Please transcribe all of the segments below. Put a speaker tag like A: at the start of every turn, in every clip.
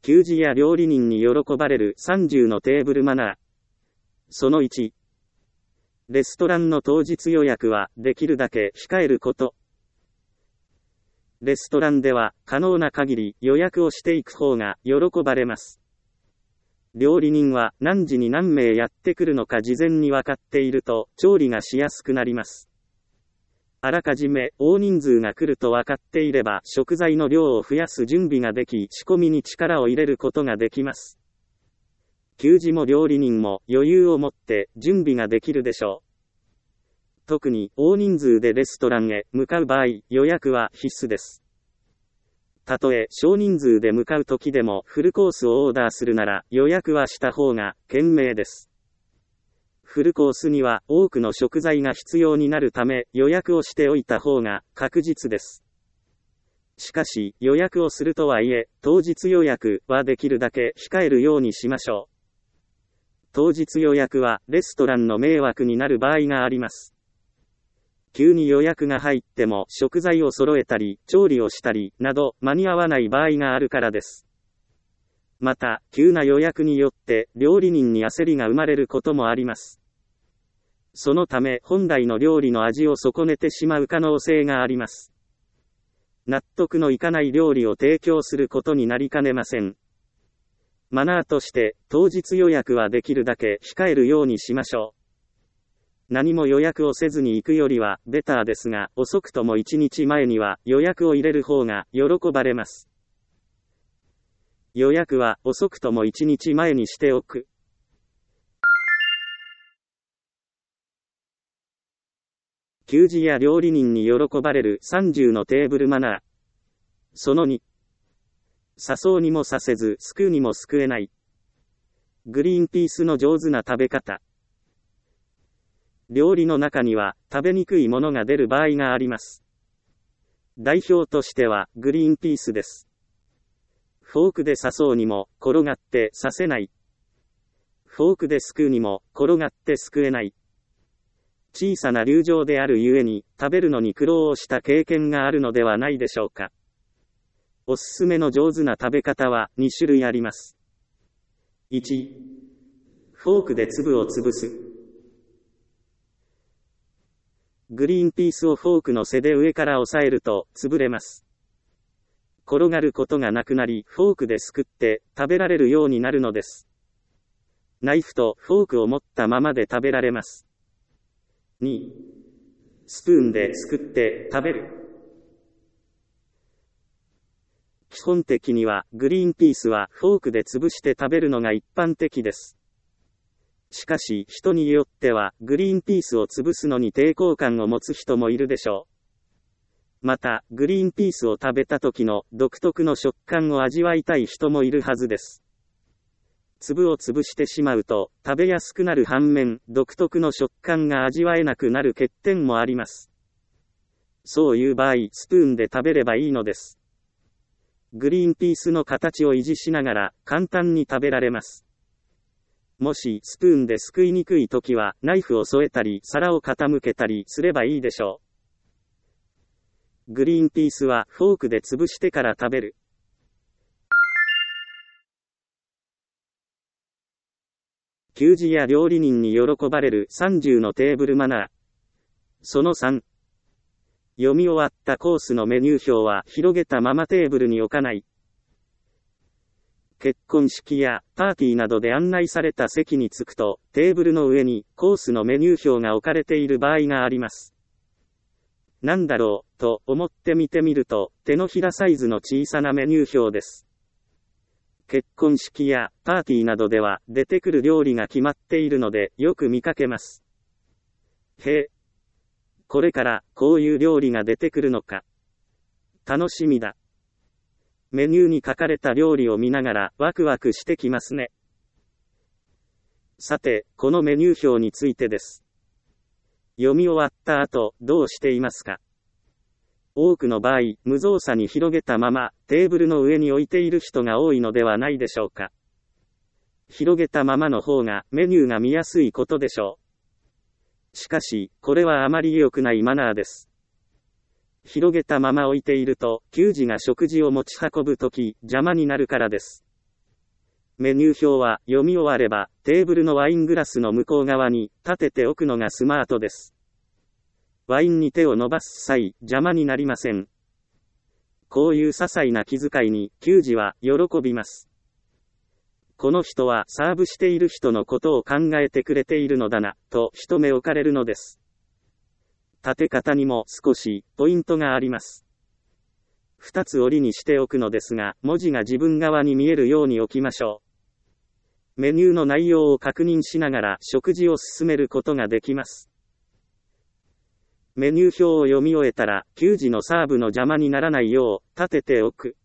A: 給仕や料理人に喜ばれる30のテーブルマナー。その1。レストランの当日予約はできるだけ控えること。レストランでは可能な限り予約をしていく方が喜ばれます。料理人は何時に何名やってくるのか事前に分かっていると調理がしやすくなります。あらかじめ大人数が来ると分かっていれば食材の量を増やす準備ができ仕込みに力を入れることができます。給仕も料理人も余裕を持って準備ができるでしょう。特に大人数でレストランへ向かう場合、予約は必須です。たとえ少人数で向かう時でもフルコースをオーダーするなら予約はした方が賢明です。フルコースには多くの食材が必要になるため予約をしておいた方が確実です。しかし予約をするとはいえ当日予約はできるだけ控えるようにしましょう。当日予約はレストランの迷惑になる場合があります。急に予約が入っても食材を揃えたり調理をしたりなど間に合わない場合があるからです。また急な予約によって料理人に焦りが生まれることもあります。そのため本来の料理の味を損ねてしまう可能性があります。納得のいかない料理を提供することになりかねません。マナーとして当日予約はできるだけ控えるようにしましょう。何も予約をせずに行くよりはベターですが、遅くとも1日前には予約を入れる方が喜ばれます。予約は遅くとも1日前にしておく。給仕や料理人に喜ばれる30のテーブルマナー。その2。誘うにもさせず救うにも救えない。グリーンピースの上手な食べ方。料理の中には食べにくいものが出る場合があります。代表としてはグリーンピースです。フォークで刺そうにも転がって刺せない。フォークですくうにも転がってすくえない。小さな流状であるゆえに食べるのに苦労をした経験があるのではないでしょうか。おすすめの上手な食べ方は2種類あります。1、フォークで粒を潰す。グリーンピースをフォークの背で上から押さえると潰れます。転がることがなくなり、フォークですくって食べられるようになるのです。ナイフとフォークを持ったままで食べられます。2、スプーンですくって食べる。基本的にはグリーンピースはフォークで潰して食べるのが一般的です。しかし人によってはグリーンピースを潰すのに抵抗感を持つ人もいるでしょう。またグリーンピースを食べた時の独特の食感を味わいたい人もいるはずです。粒を潰してしまうと食べやすくなる反面独特の食感が味わえなくなる欠点もあります。そういう場合スプーンで食べればいいのです。グリーンピースの形を維持しながら簡単に食べられます。もしスプーンですくいにくいときはナイフを添えたり皿を傾けたりすればいいでしょう。グリーンピースはフォークで潰してから食べる。給仕や料理人に喜ばれる30のテーブルマナー。その3。読み終わったコースのメニュー表は広げたままテーブルに置かない。結婚式やパーティーなどで案内された席に着くと、テーブルの上にコースのメニュー表が置かれている場合があります。なんだろう、と思って見てみると、手のひらサイズの小さなメニュー表です。結婚式やパーティーなどでは出てくる料理が決まっているのでよく見かけます。へえ。これからこういう料理が出てくるのか。楽しみだ。メニューに書かれた料理を見ながらワクワクしてきますね。さて、このメニュー表についてです。読み終わった後、どうしていますか？多くの場合、無造作に広げたままテーブルの上に置いている人が多いのではないでしょうか。広げたままの方がメニューが見やすいことでしょう。しかし、これはあまり良くないマナーです。広げたまま置いていると、給仕が食事を持ち運ぶとき、邪魔になるからです。 メニュー表は読み終われば、テーブルのワイングラスの向こう側に立てておくのがスマートです。ワインに手を伸ばす際、邪魔になりません。こういう些細な気遣いに、給仕は喜びます。この人はサーブしている人のことを考えてくれているのだな、と一目置かれるのです。立て方にも少しポイントがあります。2つ折りにしておくのですが、文字が自分側に見えるように置きましょう。メニューの内容を確認しながら食事を進めることができます。メニュー表を読み終えたら、給仕のサーブの邪魔にならないよう立てておく。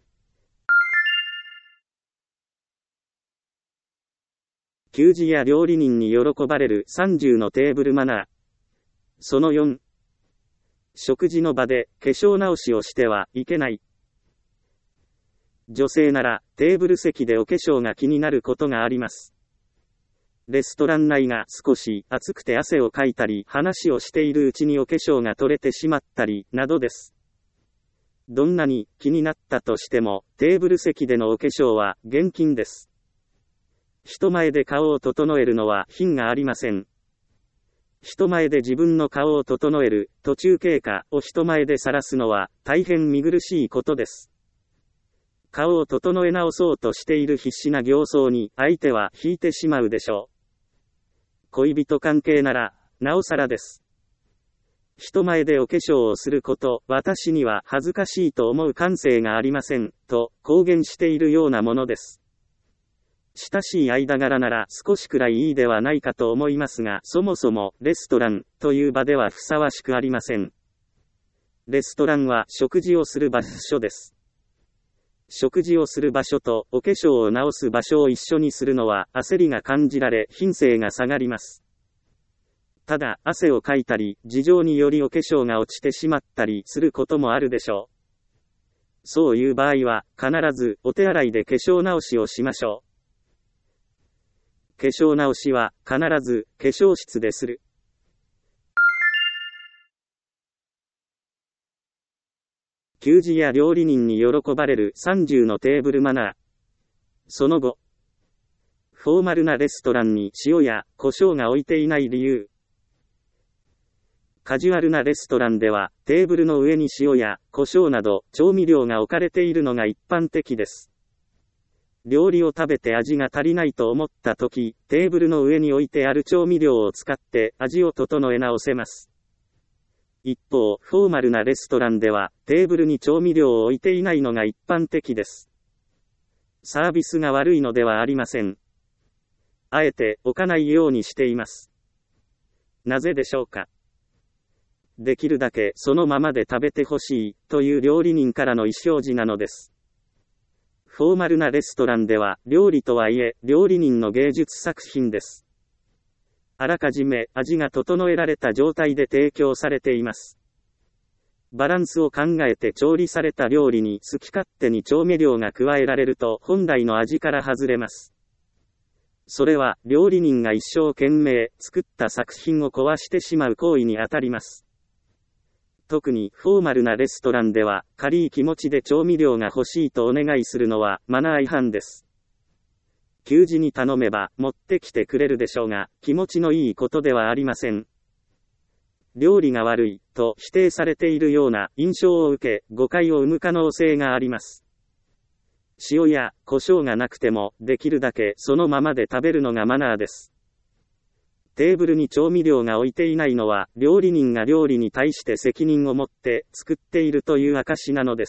A: 給仕や料理人に喜ばれる30のテーブルマナー。その4。食事の場で化粧直しをしてはいけない。女性ならテーブル席でお化粧が気になることがあります。レストラン内が少し暑くて汗をかいたり、話をしているうちにお化粧が取れてしまったり、などです。どんなに気になったとしても、テーブル席でのお化粧は厳禁です。人前で顔を整えるのは品がありません。人前で自分の顔を整える途中経過を人前で晒すのは大変見苦しいことです。顔を整え直そうとしている必死な形相に相手は引いてしまうでしょう。恋人関係ならなおさらです。人前でお化粧をすること、私には恥ずかしいと思う感性がありません、と公言しているようなものです。親しい間柄なら少しくらいいいではないかと思いますが、そもそもレストランという場ではふさわしくありません。レストランは食事をする場所です。食事をする場所とお化粧を直す場所を一緒にするのは焦りが感じられ品性が下がります。ただ、汗をかいたり、事情によりお化粧が落ちてしまったりすることもあるでしょう。そういう場合は、必ずお手洗いで化粧直しをしましょう。化粧直しは必ず化粧室でする。給仕や料理人に喜ばれる30のテーブルマナー。その後、フォーマルなレストランに塩や胡椒が置いていない理由。カジュアルなレストランではテーブルの上に塩や胡椒など調味料が置かれているのが一般的です。料理を食べて味が足りないと思ったとき、テーブルの上に置いてある調味料を使って味を整え直せます。一方、フォーマルなレストランでは、テーブルに調味料を置いていないのが一般的です。サービスが悪いのではありません。あえて置かないようにしています。なぜでしょうか。できるだけそのままで食べてほしい、という料理人からの意思表示なのです。フォーマルなレストランでは、料理とはいえ、料理人の芸術作品です。あらかじめ味が整えられた状態で提供されています。バランスを考えて調理された料理に好き勝手に調味料が加えられると本来の味から外れます。それは料理人が一生懸命作った作品を壊してしまう行為にあたります。特にフォーマルなレストランでは、軽い気持ちで調味料が欲しいとお願いするのはマナー違反です。給仕に頼めば持ってきてくれるでしょうが、気持ちのいいことではありません。料理が悪いと否定されているような印象を受け、誤解を生む可能性があります。塩や胡椒がなくても、できるだけそのままで食べるのがマナーです。テーブルに調味料が置いていないのは、料理人が料理に対して責任を持って作っているという証なのです。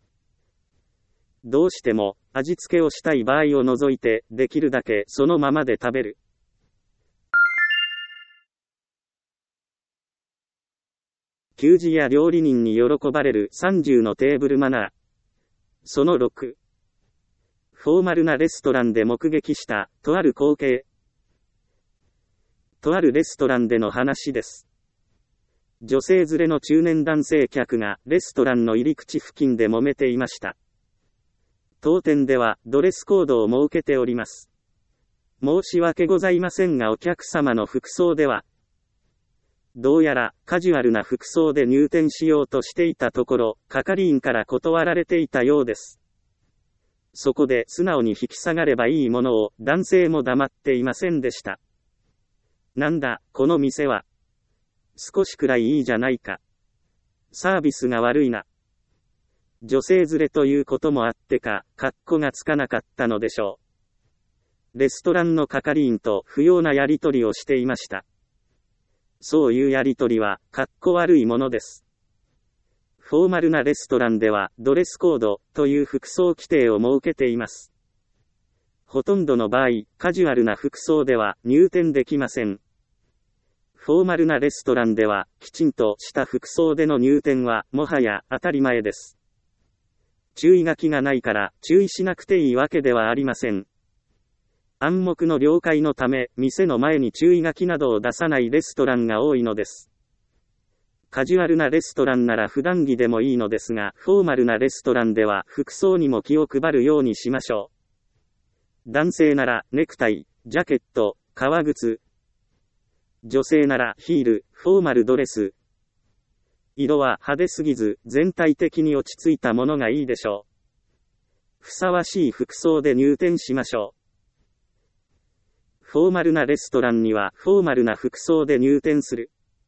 A: どうしても味付けをしたい場合を除いて、できるだけそのままで食べる。給仕や料理人に喜ばれる30のテーブルマナー。その6。フォーマルなレストランで目撃した、とある光景。とあるレストランでの話です。女性連れの中年男性客がレストランの入り口付近で揉めていました。当店ではドレスコードを設けております。申し訳ございませんがお客様の服装では、どうやらカジュアルな服装で入店しようとしていたところ、係員から断られていたようです。 そこで素直に引き下がればいいものを男性も黙っていませんでした。なんだ、この店は。少しくらいいいじゃないか。サービスが悪いな。女性連れということもあってか、格好がつかなかったのでしょう。レストランの係員と不要なやりとりをしていました。そういうやりとりは、格好悪いものです。フォーマルなレストランでは、ドレスコードという服装規定を設けています。ほとんどの場合、カジュアルな服装では入店できません。フォーマルなレストランでは、きちんとした服装での入店は、もはや当たり前です。注意書きがないから、注意しなくていいわけではありません。暗黙の了解のため、店の前に注意書きなどを出さないレストランが多いのです。カジュアルなレストランなら普段着でもいいのですが、フォーマルなレストランでは服装にも気を配るようにしましょう。男性ならネクタイ、ジャケット、革靴。女性ならヒール、フォーマルドレス。色は派手すぎず、全体的に落ち着いたものがいいでしょう。ふさわしい服装で入店しましょう。フォーマルなレストランにはフォーマルな服装で入店する。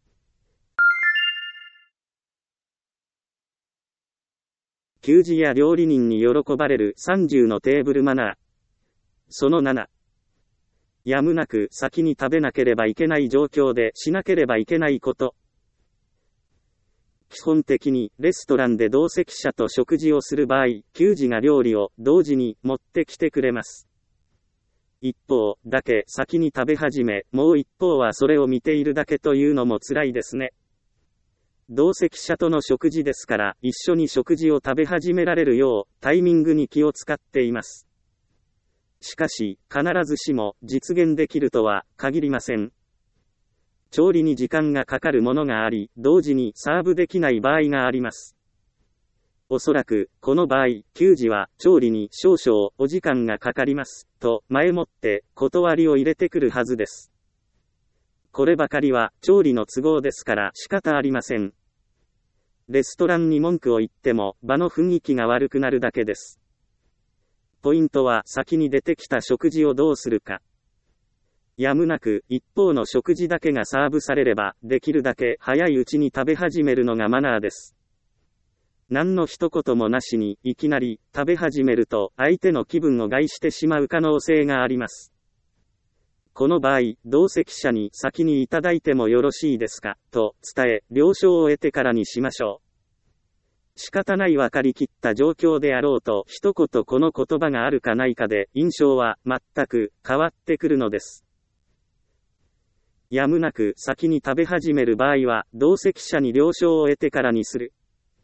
A: 給仕や料理人に喜ばれる30のテーブルマナー。その7。やむなく先に食べなければいけない状況でしなければいけないこと。基本的にレストランで同席者と食事をする場合、給仕が料理を同時に持ってきてくれます。一方だけ先に食べ始め、もう一方はそれを見ているだけというのも辛いですね。同席者との食事ですから、一緒に食事を食べ始められるよう、タイミングに気を使っています。しかし、必ずしも実現できるとは限りません。調理に時間がかかるものがあり、同時にサーブできない場合があります。おそらく、この場合、給仕は調理に少々お時間がかかります、と前もって断りを入れてくるはずです。こればかりは調理の都合ですから仕方ありません。レストランに文句を言っても場の雰囲気が悪くなるだけです。ポイントは先に出てきた食事をどうするか。やむなく一方の食事だけがサーブされればできるだけ早いうちに食べ始めるのがマナーです。何の一言もなしにいきなり食べ始めると相手の気分を害してしまう可能性があります。この場合、同席者に先にいただいてもよろしいですか、と伝え、了承を得てからにしましょう。仕方ない分かりきった状況であろうと、一言この言葉があるかないかで、印象は全く変わってくるのです。やむなく先に食べ始める場合は、同席者に了承を得てからにする。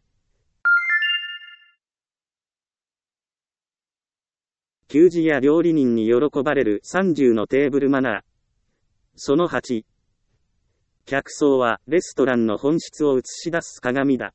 A: 給仕や料理人に喜ばれる30のテーブルマナー。その8。客層はレストランの本質を映し出す鏡だ。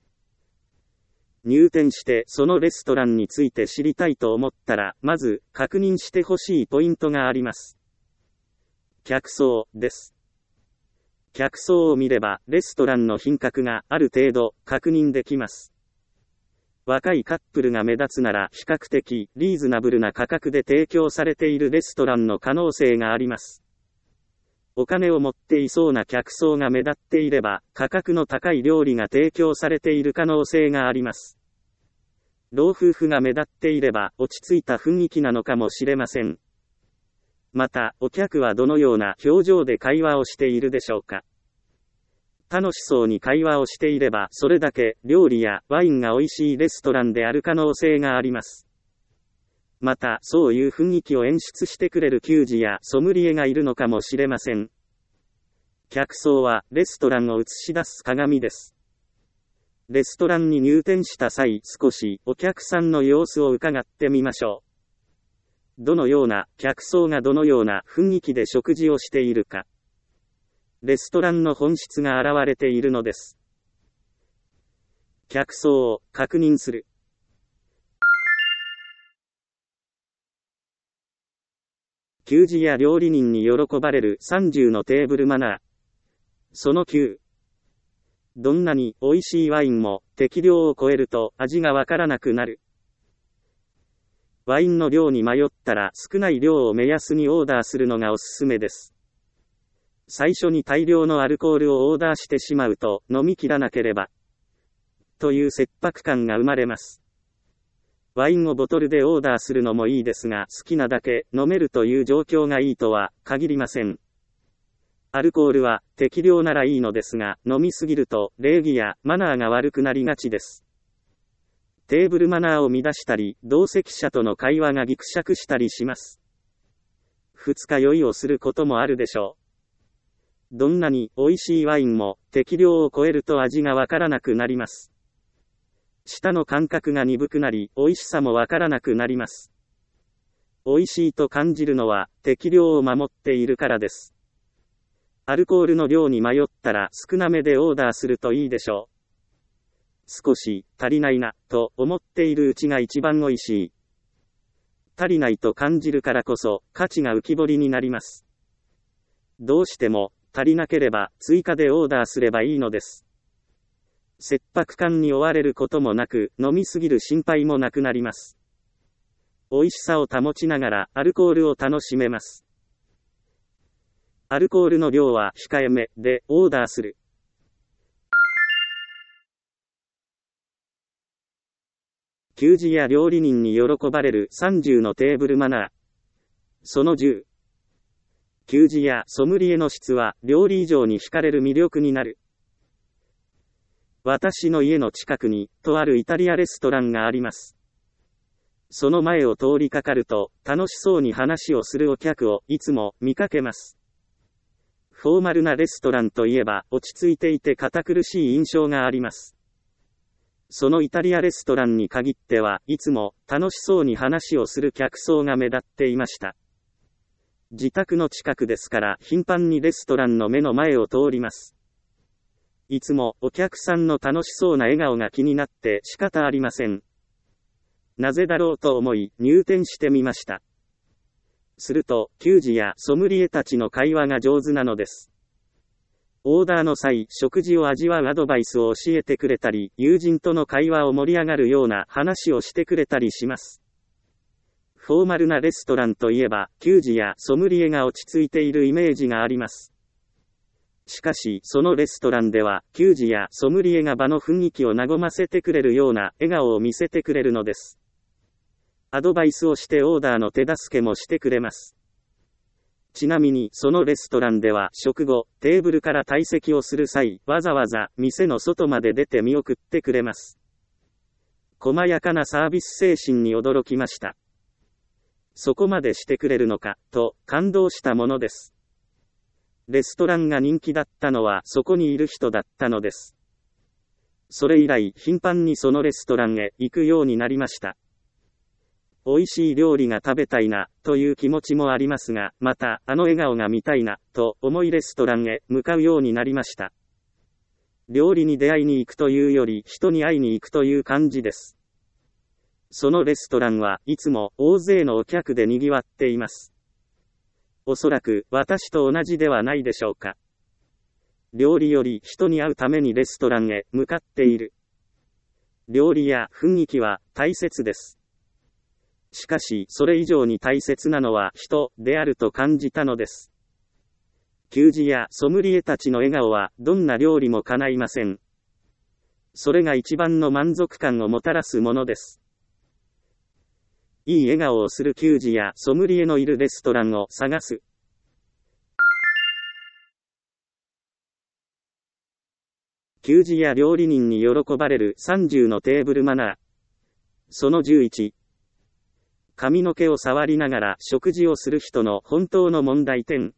A: 入店してそのレストランについて知りたいと思ったら、まず確認してほしいポイントがあります。客層です。客層を見ればレストランの品格がある程度確認できます。若いカップルが目立つなら比較的リーズナブルな価格で提供されているレストランの可能性があります。お金を持っていそうな客層が目立っていれば価格の高い料理が提供されている可能性があります。老夫婦が目立っていれば落ち着いた雰囲気なのかもしれません。また、お客はどのような表情で会話をしているでしょうか。楽しそうに会話をしていれば、それだけ料理やワインが美味しいレストランである可能性があります。また、そういう雰囲気を演出してくれる給仕やソムリエがいるのかもしれません。客層はレストランを映し出す鏡です。レストランに入店した際、少しお客さんの様子を伺ってみましょう。どのような客層がどのような雰囲気で食事をしているか。レストランの本質が現れているのです。客層を確認する。給仕や料理人に喜ばれる30のテーブルマナー。その9。どんなに美味しいワインも適量を超えると味がわからなくなる。 ワインの量に迷ったら少ない量を目安にオーダーするのがおすすめです。最初に大量のアルコールをオーダーしてしまうと飲み切らなければという切迫感が生まれます。ワインをボトルでオーダーするのもいいですが、好きなだけ飲めるという状況がいいとは限りません。アルコールは適量ならいいのですが、飲みすぎると礼儀やマナーが悪くなりがちです。テーブルマナーを乱したり、同席者との会話がギクシャクしたりします。二日酔いをすることもあるでしょう。どんなに美味しいワインも適量を超えると味がわからなくなります。舌の感覚が鈍くなり、美味しさもわからなくなります。美味しいと感じるのは適量を守っているからです。アルコールの量に迷ったら少なめでオーダーするといいでしょう。少し足りないなと思っているうちが一番美味しい。足りないと感じるからこそ価値が浮き彫りになります。どうしても足りなければ追加でオーダーすればいいのです。切迫感に追われることもなく、飲みすぎる心配もなくなります。美味しさを保ちながらアルコールを楽しめます。アルコールの量は控えめでオーダーする。給仕や料理人に喜ばれる30のテーブルマナー。その10。給仕やソムリエの質は料理以上に惹かれる魅力になる。私の家の近くにとあるイタリアレストランがあります。その前を通りかかると楽しそうに話をするお客をいつも見かけます。フォーマルなレストランといえば落ち着いていて堅苦しい印象があります。そのイタリアレストランに限ってはいつも楽しそうに話をする客層が目立っていました。自宅の近くですから頻繁にレストランの目の前を通ります。いつもお客さんの楽しそうな笑顔が気になって仕方ありません。なぜだろうと思い入店してみました。すると、給仕やソムリエたちの会話が上手なのです。オーダーの際、食事を味わうアドバイスを教えてくれたり、友人との会話を盛り上がるような話をしてくれたりします。フォーマルなレストランといえば、給仕やソムリエが落ち着いているイメージがあります。しかし、そのレストランでは、給仕やソムリエが場の雰囲気を和ませてくれるような笑顔を見せてくれるのです。アドバイスをしてオーダーの手助けもしてくれます。ちなみに、そのレストランでは食後、テーブルから退席をする際、わざわざ店の外まで出て見送ってくれます。細やかなサービス精神に驚きました。そこまでしてくれるのか、と感動したものです。レストランが人気だったのはそこにいる人だったのです。それ以来、頻繁にそのレストランへ行くようになりました。美味しい料理が食べたいな、という気持ちもありますが、また、あの笑顔が見たいな、と思いレストランへ向かうようになりました。料理に出会いに行くというより、人に会いに行くという感じです。そのレストランはいつも大勢のお客で賑わっています。おそらく、私と同じではないでしょうか。料理より人に会うためにレストランへ向かっている。料理や雰囲気は大切です。しかし、それ以上に大切なのは人であると感じたのです。給仕やソムリエたちの笑顔はどんな料理も叶いません。それが一番の満足感をもたらすものです。いい笑顔をする給仕やソムリエのいるレストランを探す。給仕や料理人に喜ばれる30のテーブルマナー。その11。髪の毛を触りながら食事をする人の本当の問題点。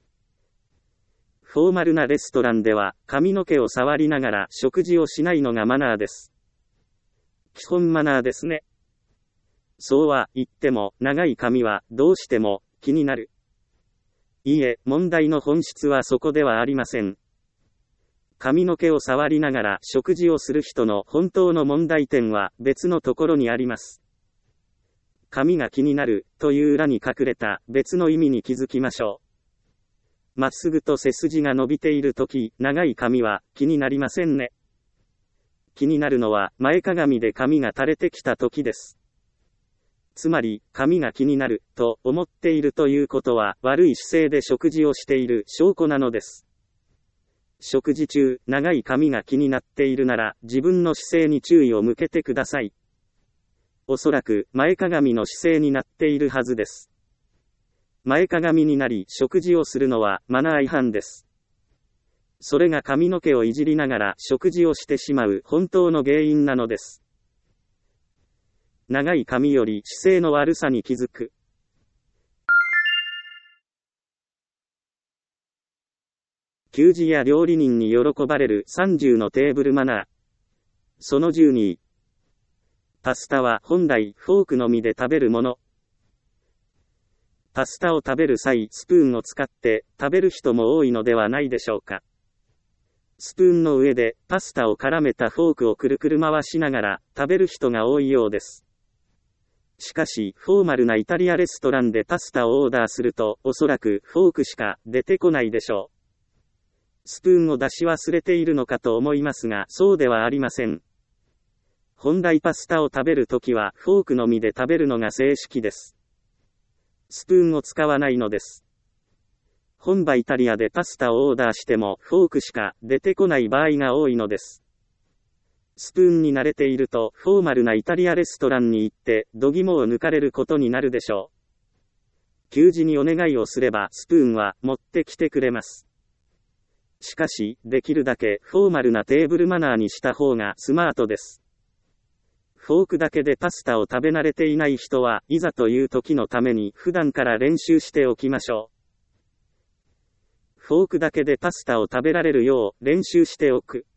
A: フォーマルなレストランでは髪の毛を触りながら食事をしないのがマナーです。基本マナーですね。そうは言っても長い髪はどうしても気になる。いいえ、問題の本質はそこではありません。髪の毛を触りながら食事をする人の本当の問題点は別のところにあります。髪が気になるという裏に隠れた別の意味に気づきましょう。まっすぐと背筋が伸びているとき、長い髪は気になりませんね。気になるのは前かがみで髪が垂れてきたときです。 つまり、髪が気になる、と思っているということは、悪い姿勢で食事をしている証拠なのです。食事中、長い髪が気になっているなら、自分の姿勢に注意を向けてください。おそらく、前かがみの姿勢になっているはずです。前かがみになり、食事をするのは、マナー違反です。それが髪の毛をいじりながら、食事をしてしまう、本当の原因なのです。長い髪より姿勢の悪さに気づく。給仕や料理人に喜ばれる30のテーブルマナー。その12。パスタは本来フォークのみで食べるもの。パスタを食べる際、スプーンを使って食べる人も多いのではないでしょうか。スプーンの上でパスタを絡めたフォークをくるくる回しながら食べる人が多いようです。しかし、フォーマルなイタリアレストランでパスタをオーダーすると、おそらくフォークしか出てこないでしょう。スプーンを出し忘れているのかと思いますが、そうではありません。本来パスタを食べるときは、フォークのみで食べるのが正式です。スプーンを使わないのです。本場イタリアでパスタをオーダーしても、フォークしか出てこない場合が多いのです。スプーンに慣れていると、フォーマルなイタリアレストランに行って、度肝を抜かれることになるでしょう。給仕にお願いをすれば、スプーンは持ってきてくれます。しかし、できるだけフォーマルなテーブルマナーにした方がスマートです。フォークだけでパスタを食べ慣れていない人は、いざという時のために普段から練習しておきましょう。フォークだけでパスタを食べられるよう練習しておく。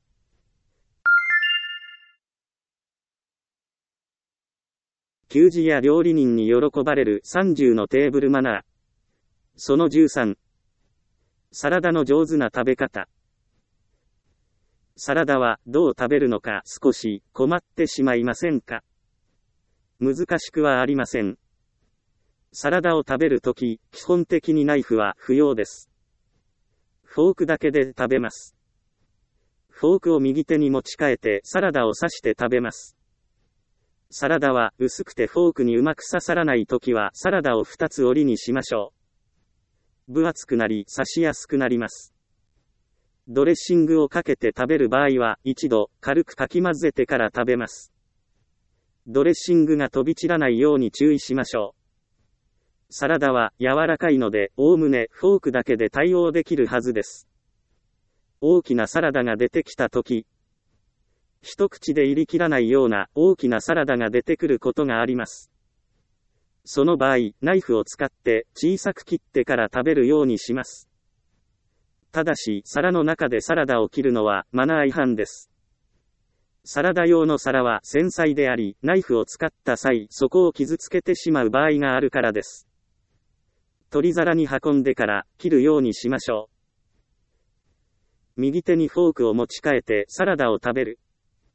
A: 給仕や料理人に喜ばれる30のテーブルマナー。その13。サラダの上手な食べ方。サラダはどう食べるのか少し困ってしまいませんか？難しくはありません。サラダを食べるとき、基本的にナイフは不要です。フォークだけで食べます。フォークを右手に持ち替えてサラダを刺して食べます。サラダは薄くてフォークにうまく刺さらないときはサラダを2つ折りにしましょう。分厚くなり刺しやすくなります。ドレッシングをかけて食べる場合は一度軽くかき混ぜてから食べます。ドレッシングが飛び散らないように注意しましょう。サラダは柔らかいのでおおむねフォークだけで対応できるはずです。大きなサラダが出てきたとき、一口で入り切らないような大きなサラダが出てくることがあります。その場合、ナイフを使って小さく切ってから食べるようにします。ただし、皿の中でサラダを切るのはマナー違反です。サラダ用の皿は繊細であり、ナイフを使った際、そこを傷つけてしまう場合があるからです。取り皿に運んでから切るようにしましょう。右手にフォークを持ち替えてサラダを食べる。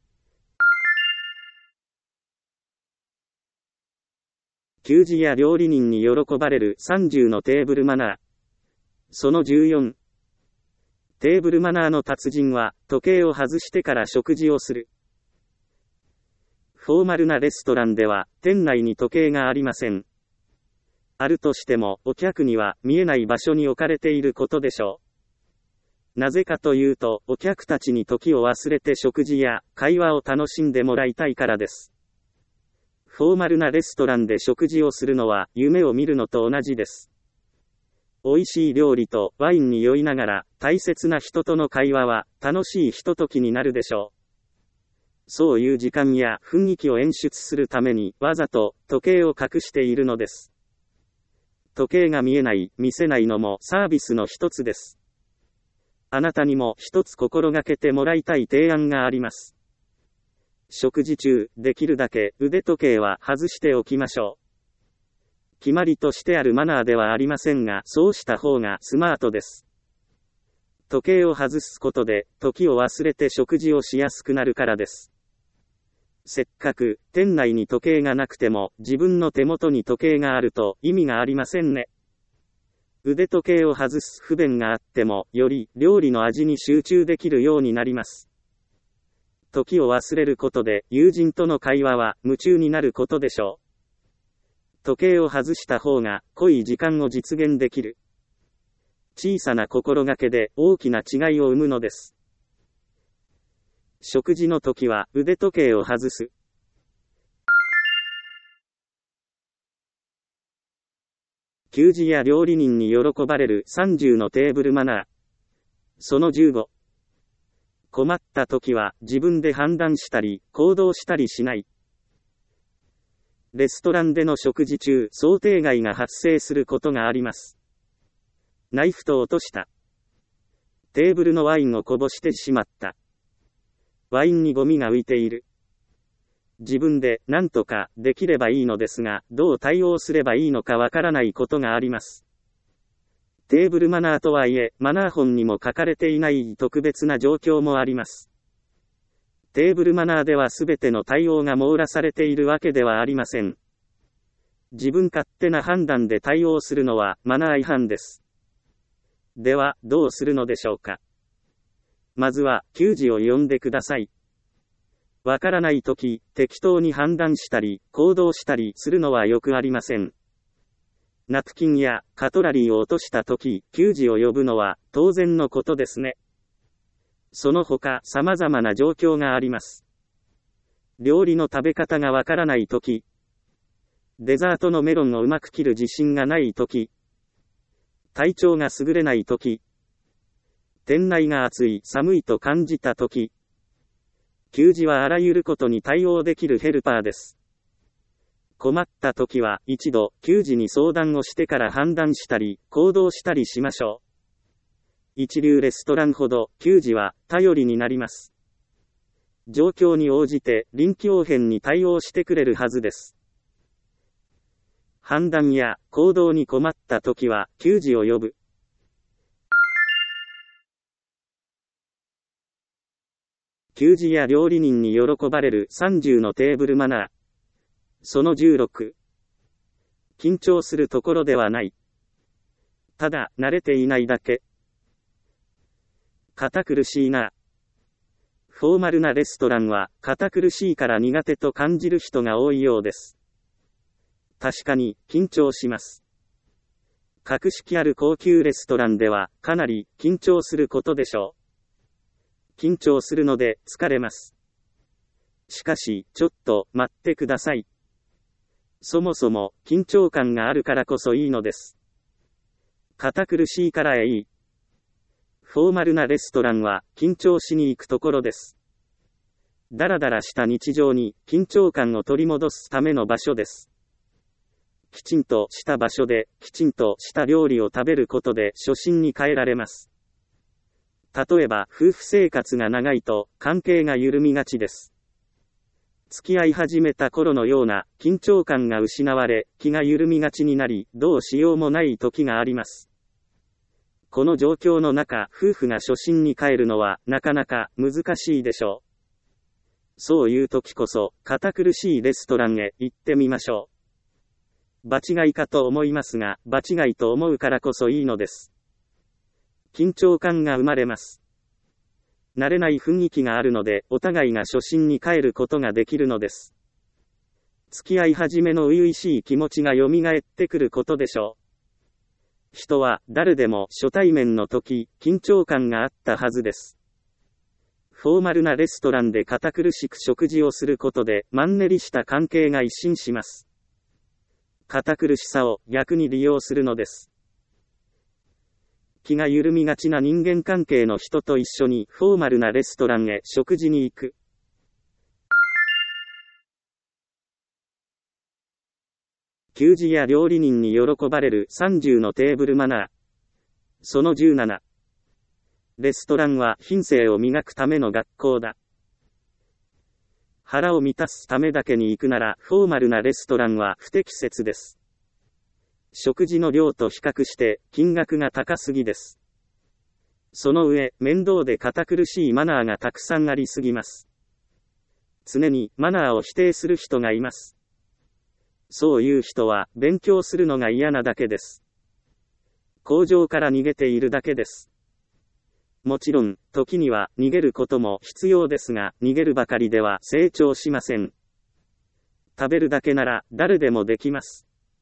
A: 給仕や料理人に喜ばれる30のテーブルマナー。その14。テーブルマナーの達人は、時計を外してから食事をする。フォーマルなレストランでは、店内に時計がありません。あるとしても、お客には見えない場所に置かれていることでしょう。なぜかというと、お客たちに時を忘れて食事や会話を楽しんでもらいたいからです。フォーマルなレストランで食事をするのは夢を見るのと同じです。美味しい料理とワインに酔いながら大切な人との会話は楽しいひとときになるでしょう。そういう時間や雰囲気を演出するためにわざと時計を隠しているのです。時計が見えない、見せないのもサービスの一つです。あなたにも一つ心がけてもらいたい提案があります。食事中、できるだけ腕時計は外しておきましょう。決まりとしてあるマナーではありませんが、そうした方がスマートです。時計を外すことで、時を忘れて食事をしやすくなるからです。せっかく、店内に時計がなくても、自分の手元に時計があると意味がありませんね。腕時計を外す不便があっても、より料理の味に集中できるようになります。時を忘れることで、友人との会話は夢中になることでしょ時計を外した方が濃い時間を実現できる。小さな心がけで大きな違いを生むのです。食事の時は腕時計を外す。給仕や料理人に喜ばれる30のテーブルマナー。その15。困った時は自分で判断したり行動したりしない。レストランでの食事中、想定外が発生することがあります。ナイフと落とした。テーブルのワインをこぼしてしまった。ワインにゴミが浮いている。自分で何とかできればいいのですが、どう対応すればいいのかわからないことがあります。テーブルマナーとはいえ、マナー本にも書かれていない特別な状況もあります。テーブルマナーではすべての対応が網羅されているわけではありません。自分勝手な判断で対応するのはマナー違反です。では、どうするのでしょうか。まずは、給仕を呼んでください。わからないとき、適当に判断したり、行動したりするのはよくありません。ナプキンやカトラリーを落としたとき、給仕を呼ぶのは当然のことですね。その他、様々な状況があります。料理の食べ方がわからないとき、デザートのメロンをうまく切る自信がないとき、体調が優れないとき、店内が暑い、寒いと感じたとき、給仕はあらゆることに対応できるヘルパーです。困ったときは、一度、給仕に相談をしてから判断したり、行動したりしましょう。一流レストランほど、給仕は、頼りになります。状況に応じて、臨機応変に対応してくれるはずです。判断や、行動に困ったときは、給仕を呼ぶ。給仕や料理人に喜ばれる30のテーブルマナー。その16。緊張するところではない。ただ、慣れていないだけ。堅苦しいな。フォーマルなレストランは、堅苦しいから苦手と感じる人が多いようです。確かに、緊張します。格式ある高級レストランでは、かなり、緊張することでしょう。緊張するので、疲れます。しかし、ちょっと、待ってください。そもそも、緊張感があるからこそいいのです。堅苦しいからいい。フォーマルなレストランは、緊張しに行くところです。だらだらした日常に、緊張感を取り戻すための場所です。きちんとした場所で、きちんとした料理を食べることで、初心に変えられます。例えば、夫婦生活が長いと、関係が緩みがちです。付き合い始めた頃のような、緊張感が失われ、気が緩みがちになり、どうしようもない時があります。この状況の中、夫婦が初心に帰るのは、なかなか、難しいでしょう。そういう時こそ、堅苦しいレストランへ行ってみましょう。場違いかと思いますが、場違いと思うからこそいいのです。緊張感が生まれます。慣れない雰囲気があるので、お互いが初心に帰ることができるのです。付き合い始めの初々しい気持ちが蘇ってくることでしょう。人は、誰でも初対面の時、緊張感があったはずです。フォーマルなレストランで堅苦しく食事をすることで、マンネリした関係が一新します。堅苦しさを逆に利用するのです。気が緩みがちな人間関係の人と一緒にフォーマルなレストランへ食事に行く。給仕や料理人に喜ばれる30のテーブルマナー。その17。レストランは品性を磨くための学校だ。腹を満たすためだけに行くなら、フォーマルなレストランは不適切です。食事の量と比較して、金額が高すぎです。その上、面倒で堅苦しいマナーがたくさんありすぎます。常にマナーを否定する人がいます。そういう人は、勉強するのが嫌なだけです。向上から逃げているだけです。もちろん、時には逃げることも必要ですが、逃げるばかりでは成長しません。食べるだけなら誰でもできます。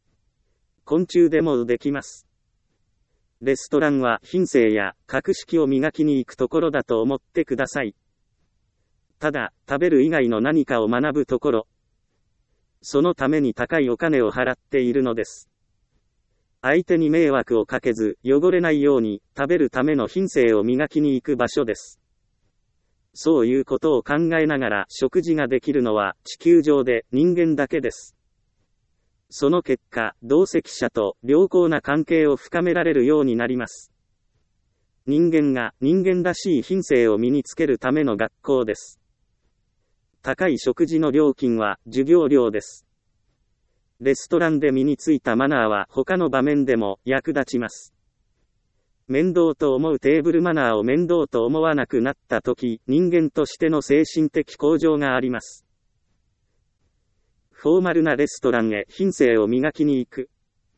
A: 昆虫でもできます。レストランは品性や格式を磨きに行くところだと思ってください。ただ、食べる以外の何かを学ぶところ。そのために高いお金を払っているのです。相手に迷惑をかけず、汚れないように、食べるための品性を磨きに行く場所です。そういうことを考えながら食事ができるのは地球上で人間だけです。その結果、同席者と良好な関係を深められるようになります。人間が人間らしい品性を身につけるための学校です。高い食事の料金は授業料です。レストランで身についたマナーは他の場面でも役立ちます。面倒と思うテーブルマナーを面倒と思わなくなったとき、人間としての精神的向上があります。フォーマルなレストランへ品性を磨きに行く。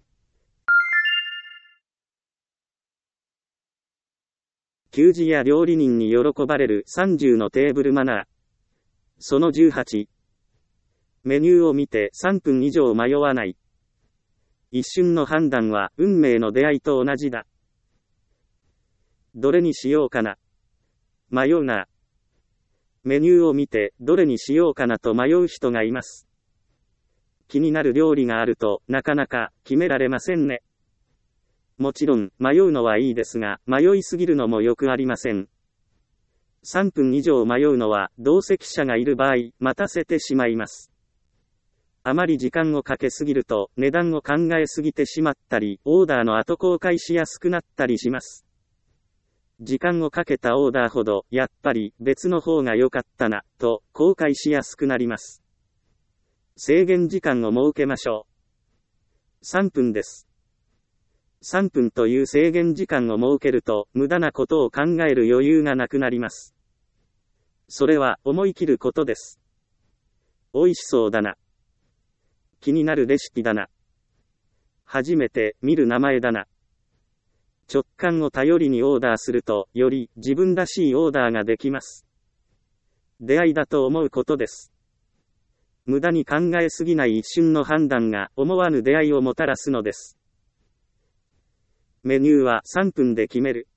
A: 給仕や料理人に喜ばれる30のテーブルマナー。その18。メニューを見て3分以上迷わない。一瞬の判断は運命の出会いと同じだ。どれにしようかな。迷うな。メニューを見てどれにしようかなと迷う人がいます。気になる料理があるとなかなか決められませんね。もちろん迷うのはいいですが、迷いすぎるのもよくありません。3分以上迷うのは同席者がいる場合、待たせてしまいます。あまり時間をかけすぎると値段を考えすぎてしまったり、オーダーの後後悔しやすくなったりします。時間をかけたオーダーほど、やっぱり別の方が良かったな、と後悔しやすくなります。制限時間を設けましょう。3分です。3分という制限時間を設けると、無駄なことを考える余裕がなくなります。それは思い切ることです。美味しそうだな。気になるレシピだな。初めて見る名前だな。直感を頼りにオーダーすると、より自分らしいオーダーができます。出会いだと思うことです。無駄に考えすぎない一瞬の判断が思わぬ出会いをもたらすのです。メニューは3分で決める。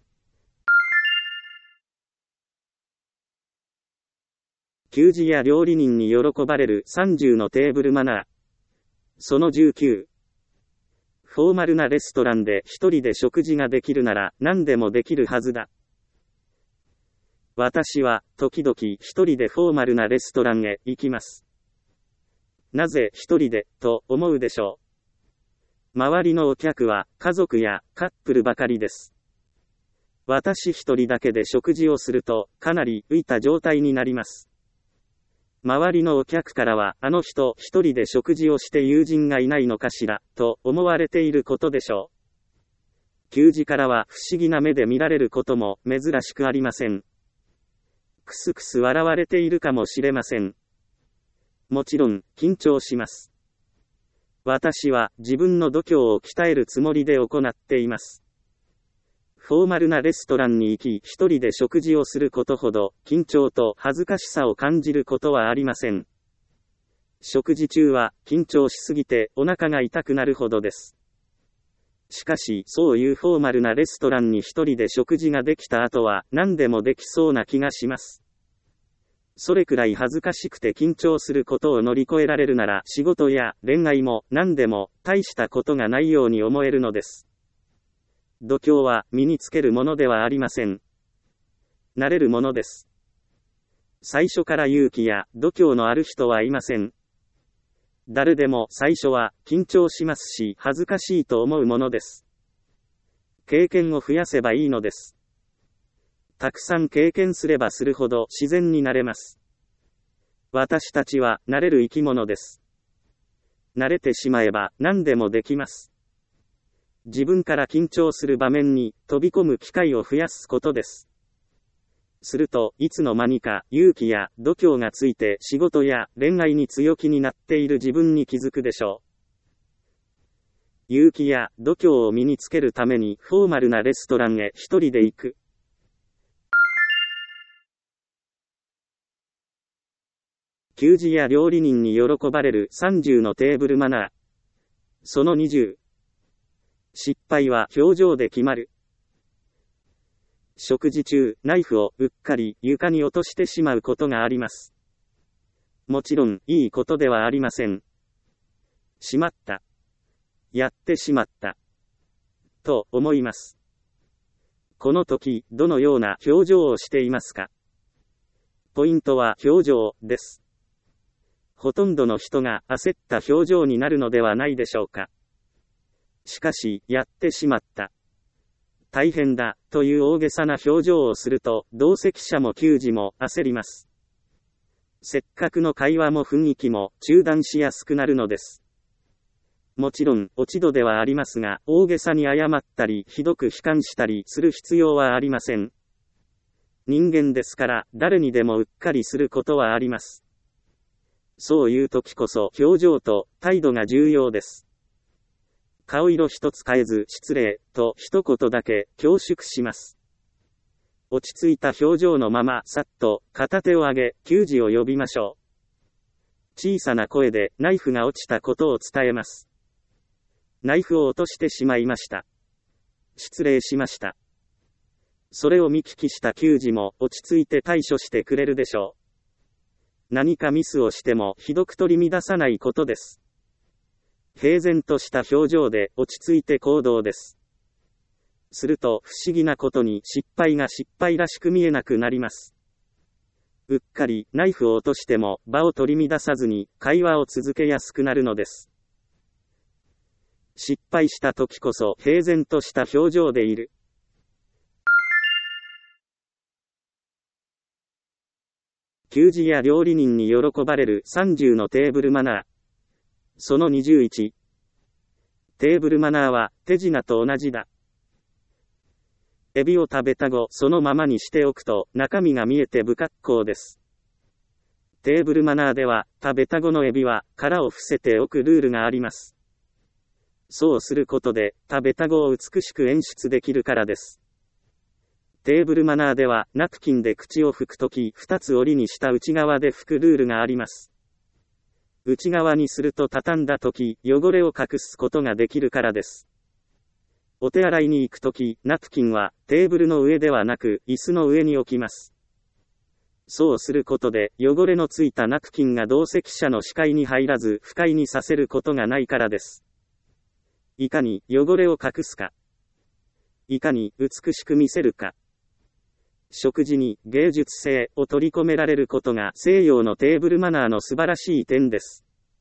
A: 給仕や料理人に喜ばれる30のテーブルマナー。その19。フォーマルなレストランで一人で食事ができるなら何でもできるはずだ。私は時々一人でフォーマルなレストランへ行きます。なぜ一人でと思うでしょう。周りのお客は家族やカップルばかりです。私一人だけで食事をするとかなり浮いた状態になります。周りのお客からはあの人一人で食事をして友人がいないのかしらと思われていることでしょう。給仕からは不思議な目で見られることも珍しくありません。くすくす笑われているかもしれません。もちろん緊張します。私は自分の度胸を鍛えるつもりで行っています。フォーマルなレストランに行き一人で食事をすることほど緊張と恥ずかしさを感じることはありません。食事中は緊張しすぎてお腹が痛くなるほどです。しかしそういうフォーマルなレストランに一人で食事ができた後は何でもできそうな気がします。それくらい恥ずかしくて緊張することを乗り越えられるなら仕事や恋愛も何でも大したことがないように思えるのです。度胸は身につけるものではありません。慣れるものです。最初から勇気や度胸のある人はいません。誰でも最初は緊張しますし恥ずかしいと思うものです。経験を増やせばいいのです。たくさん経験すればするほど自然になれます。私たちは慣れる生き物です。慣れてしまえば何でもできます。自分から緊張する場面に飛び込む機会を増やすことです。すると、いつの間にか勇気や度胸がついて仕事や恋愛に強気になっている自分に気づくでしょう。勇気や度胸を身につけるためにフォーマルなレストランへ一人で行く。給仕や料理人に喜ばれる30のテーブルマナー。その20。 失敗は表情で決まる。食事中、ナイフをうっかり床に落としてしまうことがあります。もちろん、いいことではありません。しまった。やってしまった。と思います。この時、どのような表情をしていますか？ポイントは表情です。ほとんどの人が焦った表情になるのではないでしょうか。しかし、やってしまった。大変だ、という大げさな表情をすると、同席者も給仕も焦ります。せっかくの会話も雰囲気も中断しやすくなるのです。もちろん、落ち度ではありますが、大げさに謝ったり、ひどく悲観したりする必要はありません。人間ですから、誰にでもうっかりすることはあります。そういう時こそ、表情と態度が重要です。顔色一つ変えず、失礼、と一言だけ、恐縮します。落ち着いた表情のまま、さっと、片手を上げ、給仕を呼びましょう。小さな声で、ナイフが落ちたことを伝えます。ナイフを落としてしまいました。失礼しました。それを見聞きした給仕も、落ち着いて対処してくれるでしょう。何かミスをしても、ひどく取り乱さないことです。平然とした表情で落ち着いて行動です。すると不思議なことに失敗が失敗らしく見えなくなります。うっかりナイフを落としても場を取り乱さずに会話を続けやすくなるのです。失敗した時こそ平然とした表情でいる。給仕や料理人に喜ばれる30のテーブルマナー。その21。テーブルマナーは手品と同じだ。エビを食べた後、そのままにしておくと中身が見えて不格好です。テーブルマナーでは、食べた後のエビは殻を伏せておくルールがあります。そうすることで、食べた後を美しく演出できるからです。テーブルマナーでは、ナプキンで口を拭くとき、2つ折りにした内側で拭くルールがあります。内側にすると畳んだとき、汚れを隠すことができるからです。お手洗いに行くとき、ナプキンはテーブルの上ではなく、椅子の上に置きます。そうすることで、汚れのついたナプキンが同席者の視界に入らず、不快にさせることがないからです。いかに汚れを隠すか。いかに美しく見せるか。食事に芸術性を取り込められることが西洋のテーブルマナーの素晴らしい点です。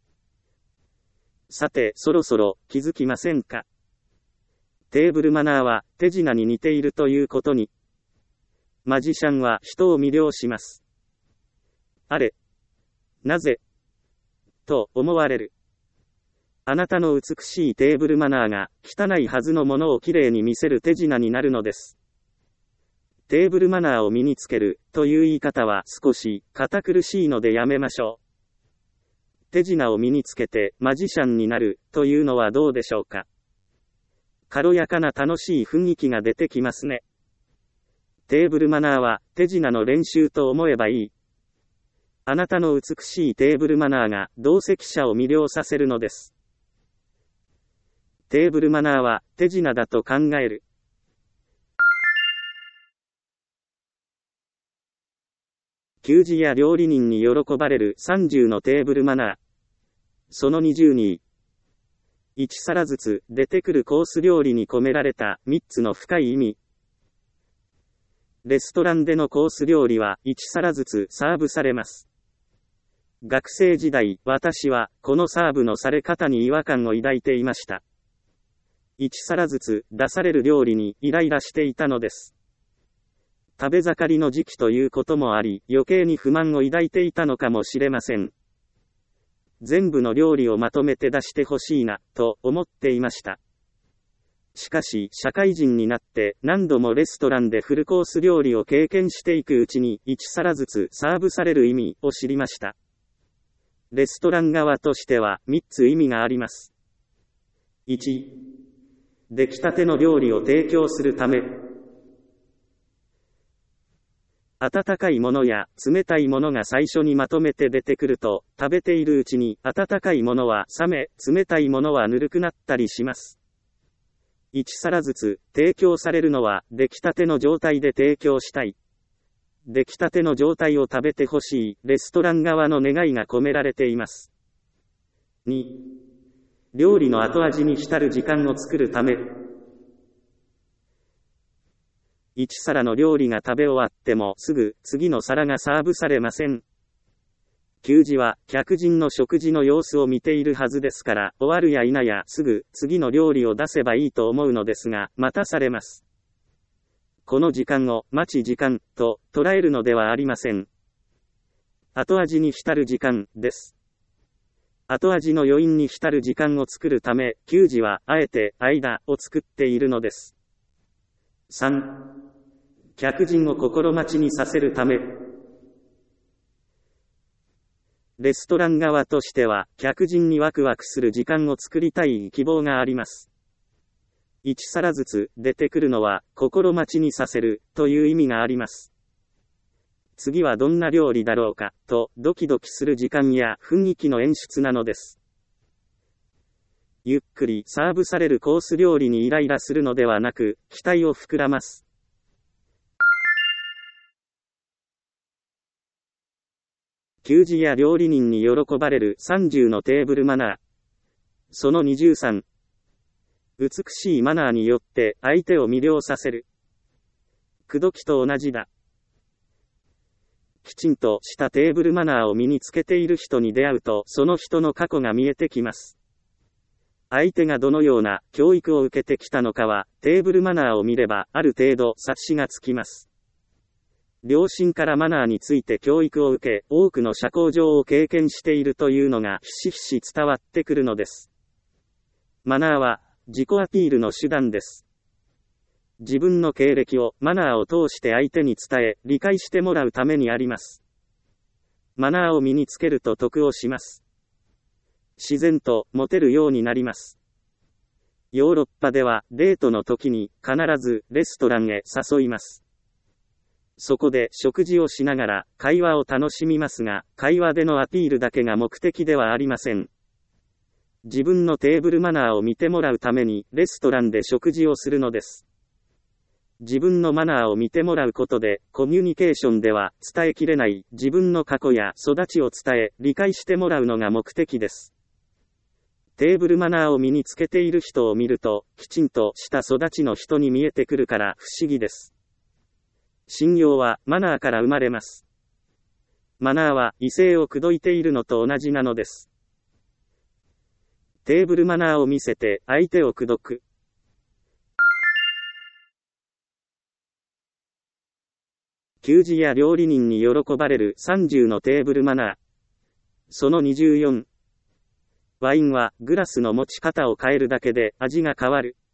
A: さて、そろそろ気づきませんか？テーブルマナーは手品に似ているということに。マジシャンは人を魅了します。あれ？なぜ？と思われる。あなたの美しいテーブルマナーが汚いはずのものをきれいに見せる手品になるのです。テーブルマナーを身につけるという言い方は少し堅苦しいのでやめましょう。手品を身につけてマジシャンになるというのはどうでしょうか。軽やかな楽しい雰囲気が出てきますね。テーブルマナーは手品の練習と思えばいい。あなたの美しいテーブルマナーが同席者を魅了させるのです。テーブルマナーは手品だと考える。給仕や料理人に喜ばれる30のテーブルマナー。その20に、1皿ずつ出てくるコース料理に込められた3つの深い意味。レストランでのコース料理は1皿ずつサーブされます。学生時代、私はこのサーブのされ方に違和感を抱いていました。1皿ずつ出される料理にイライラしていたのです。食べ盛りの時期ということもあり、余計に不満を抱いていたのかもしれません。全部の料理をまとめて出してほしいな、と思っていました。しかし、社会人になって何度もレストランでフルコース料理を経験していくうちに、1皿ずつサーブされる意味を知りました。レストラン側としては3つ意味があります。1、出来たての料理を提供するため。温かいものや冷たいものが最初にまとめて出てくると、食べているうちに温かいものは冷め、冷たいものはぬるくなったりします。 1皿ずつ提供されるのは出来たての状態で提供したい。出来たての状態を食べてほしいレストラン側の願いが込められています。2、料理の後味に浸る時間を作るため。1皿の料理が食べ終わってもすぐ次の皿がサーブされません。給仕は客人の食事の様子を見ているはずですから、終わるや否やすぐ次の料理を出せばいいと思うのですが、待たされます。この時間を待ち時間と捉えるのではありません。後味に浸る時間です。後味の余韻に浸る時間を作るため、給仕はあえて間を作っているのです。3、客人を心待ちにさせるため。レストラン側としては、客人にワクワクする時間を作りたい希望があります。1皿ずつ出てくるのは、心待ちにさせるという意味があります。次はどんな料理だろうか、とドキドキする時間や雰囲気の演出なのです。ゆっくりサーブされるコース料理にイライラするのではなく、期待を膨らます。給仕や料理人に喜ばれる30のテーブルマナー。その23。美しいマナーによって相手を魅了させる。口説きと同じだ。きちんとしたテーブルマナーを身につけている人に出会うと、その人の過去が見えてきます。相手がどのような教育を受けてきたのかは、テーブルマナーを見ればある程度察しがつきます。両親からマナーについて教育を受け、多くの社交上を経験しているというのがひしひし伝わってくるのです。マナーは自己アピールの手段です。自分の経歴をマナーを通して相手に伝え、理解してもらうためにあります。マナーを身につけると得をします。自然とモテるようになります。ヨーロッパではデートの時に必ずレストランへ誘います。そこで食事をしながら会話を楽しみますが、会話でのアピールだけが目的ではありません。自分のテーブルマナーを見てもらうためにレストランで食事をするのです。自分のマナーを見てもらうことで、コミュニケーションでは伝えきれない自分の過去や育ちを伝え、理解してもらうのが目的です。テーブルマナーを身につけている人を見ると、きちんとした育ちの人に見えてくるから不思議です。信用はマナーから生まれます。マナーは異性を口説いているのと同じなのです。テーブルマナーを見せて相手を口説く。給仕や料理人に喜ばれる30のテーブルマナー。その24。ワインはグラスの持ち方を変えるだけで味が変わる。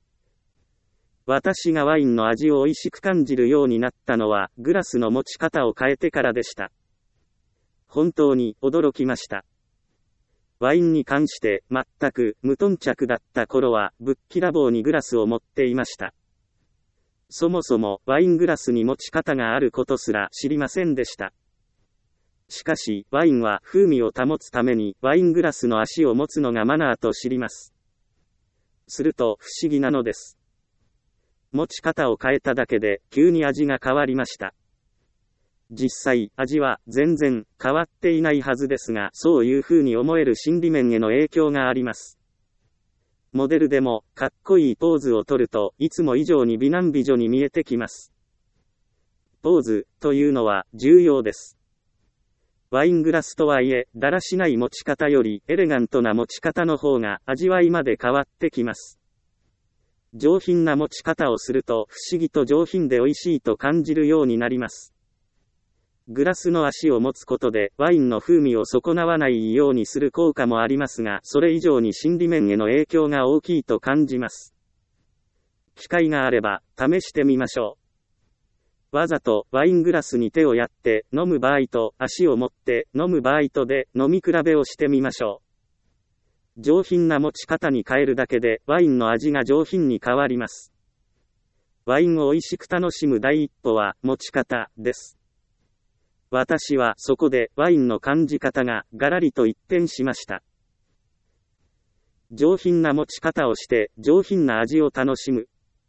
A: 私がワインの味を美味しく感じるようになったのはグラスの持ち方を変えてからでした。本当に驚きました。ワインに関して全く無頓着だった頃はぶっきらぼうにグラスを持っていました。そもそもワイングラスに持ち方があることすら知りませんでした。しかし、ワインは風味を保つためにワイングラスの足を持つのがマナーと知ります。すると不思議なのです。持ち方を変えただけで急に味が変わりました。実際、味は全然変わっていないはずですが、そういう風に思える心理面への影響があります。モデルでもかっこいいポーズを取るといつも以上に美男美女に見えてきます。ポーズというのは重要です。ワイングラスとはいえ、だらしない持ち方よりエレガントな持ち方の方が味わいまで変わってきます。上品な持ち方をすると不思議と上品で美味しいと感じるようになります。グラスの足を持つことでワインの風味を損なわないようにする効果もありますが、それ以上に心理面への影響が大きいと感じます。機会があれば試してみましょう。わざとワイングラスに手をやって飲む場合と足を持って飲む場合とで飲み比べをしてみましょう。上品な持ち方に変えるだけでワインの味が上品に変わります。ワインを美味しく楽しむ第一歩は持ち方です。私はそこでワインの感じ方がガラリと一変しました。 上品な持ち方をして上品な味を楽しむ。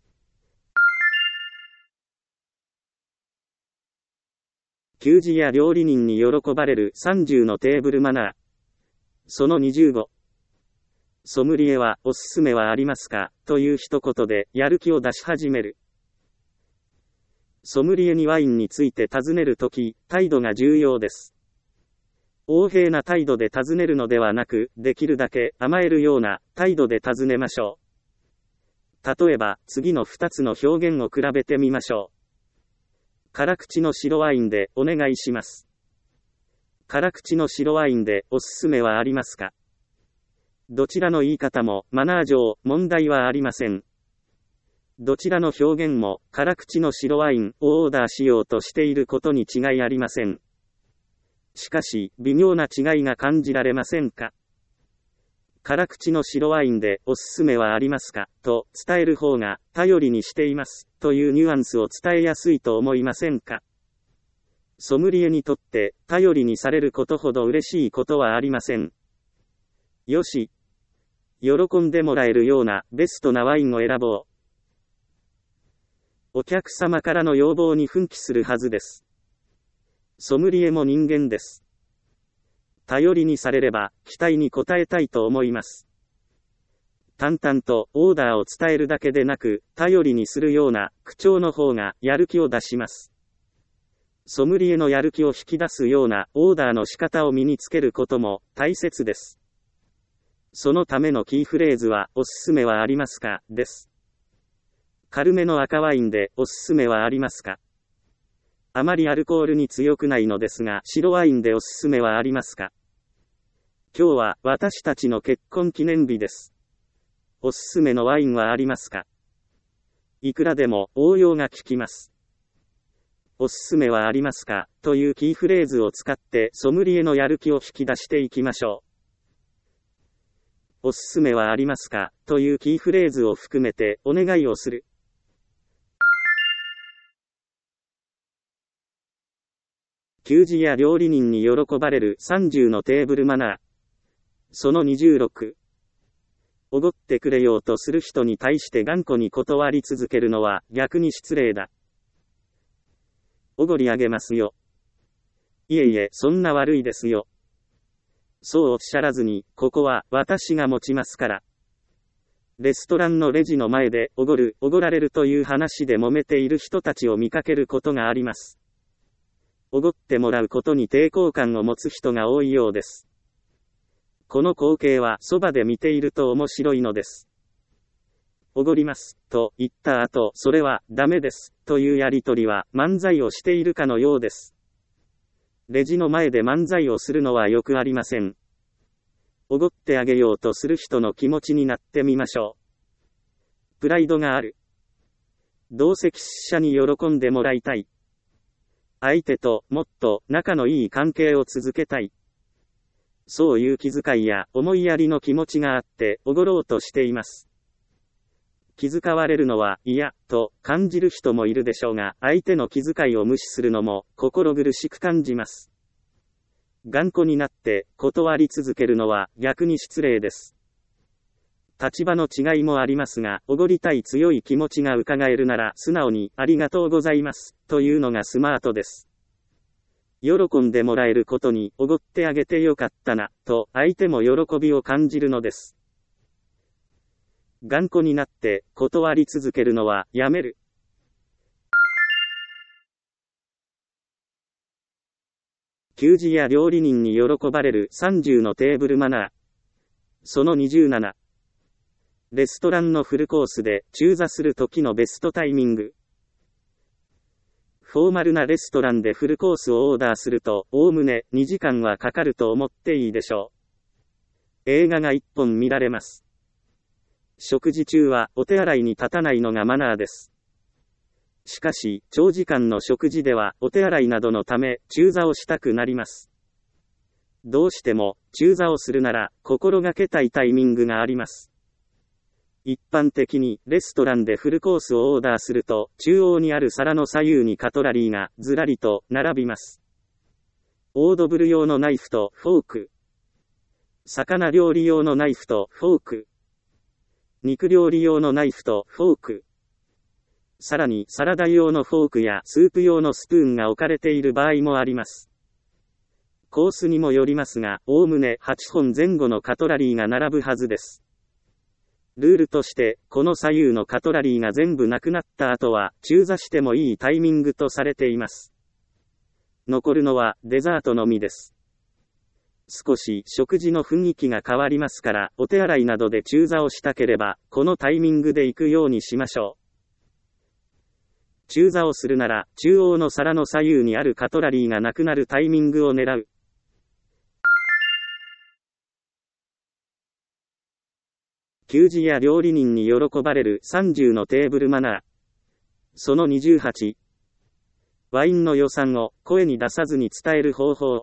A: 給仕や料理人に喜ばれる30のテーブルマナー。その25。ソムリエはおすすめはありますかという一言でやる気を出し始める。ソムリエにワインについて尋ねるとき、態度が重要です。横柄な態度で尋ねるのではなく、できるだけ甘えるような態度で尋ねましょう。例えば、次の2つの表現を比べてみましょう。辛口の白ワインでお願いします。辛口の白ワインでおすすめはありますか？どちらの言い方もマナー上問題はありません。どちらの表現も辛口の白ワインをオーダーしようとしていることに違いありません。しかし、微妙な違いが感じられませんか？辛口の白ワインでおすすめはありますかと伝える方が頼りにしていますというニュアンスを伝えやすいと思いませんか？ソムリエにとって頼りにされることほど嬉しいことはありません。よし。喜んでもらえるようなベストなワインを選ぼう。お客様からの要望に奮起するはずです。ソムリエも人間です。頼りにされれば期待に応えたいと思います。淡々とオーダーを伝えるだけでなく、頼りにするような口調の方がやる気を出します。ソムリエのやる気を引き出すようなオーダーの仕方を身につけることも大切です。そのためのキーフレーズはおすすめはありますかです。軽めの赤ワインでおすすめはありますか？あまりアルコールに強くないのですが、白ワインでおすすめはありますか？今日は私たちの結婚記念日です。おすすめのワインはありますか？いくらでも応用が効きます。おすすめはありますかというキーフレーズを使ってソムリエのやる気を引き出していきましょう。おすすめはありますかというキーフレーズを含めてお願いをする。給仕や料理人に喜ばれる30のテーブルマナー。その26。おごってくれようとする人に対して頑固に断り続けるのは逆に失礼だ。おごりあげますよ。いえいえ、そんな悪いですよ。そうおっしゃらずに、ここは私が持ちますから。レストランのレジの前でおごられるという話で揉めている人たちを見かけることがあります。おごってもらうことに抵抗感を持つ人が多いようです。この光景はそばで見ていると面白いのです。おごります、と言った後、それはダメです、というやりとりは漫才をしているかのようです。レジの前で漫才をするのはよくありません。おごってあげようとする人の気持ちになってみましょう。プライドがある。同席者に喜んでもらいたい。相手ともっと仲のいい関係を続けたい。そういう気遣いや思いやりの気持ちがあっておごろうとしています。気遣われるのは嫌と感じる人もいるでしょうが、相手の気遣いを無視するのも心苦しく感じます。頑固になって断り続けるのは逆に失礼です。立場の違いもありますが、おごりたい強い気持ちが伺えるなら素直にありがとうございますというのがスマートです。喜んでもらえることにおごってあげてよかったなと相手も喜びを感じるのです。頑固になって断り続けるのはやめる。給仕や料理人に喜ばれる30のテーブルマナー。その27。レストランのフルコースで中座する時のベストタイミング。フォーマルなレストランでフルコースをオーダーすると、おおむね2時間はかかると思っていいでしょう。映画が1本見られます。食事中はお手洗いに立たないのがマナーです。しかし、長時間の食事ではお手洗いなどのため中座をしたくなります。どうしても中座をするなら心がけたいタイミングがあります。一般的にレストランでフルコースをオーダーすると、中央にある皿の左右にカトラリーがずらりと並びます。オードブル用のナイフとフォーク。魚料理用のナイフとフォーク。 肉料理用のナイフとフォーク。さらにサラダ用のフォークやスープ用のスプーンが置かれている場合もあります。コースにもよりますが、おおむね8本前後のカトラリーが並ぶはずです。ルールとして、この左右のカトラリーが全部なくなった後は、中座してもいいタイミングとされています。残るのはデザートのみです。少し食事の雰囲気が変わりますから、お手洗いなどで中座をしたければ、このタイミングで行くようにしましょう。中座をするなら、中央の皿の左右にあるカトラリーがなくなるタイミングを狙う。給仕や料理人に喜ばれる30のテーブルマナー。その28。ワインの予算を声に出さずに伝える方法。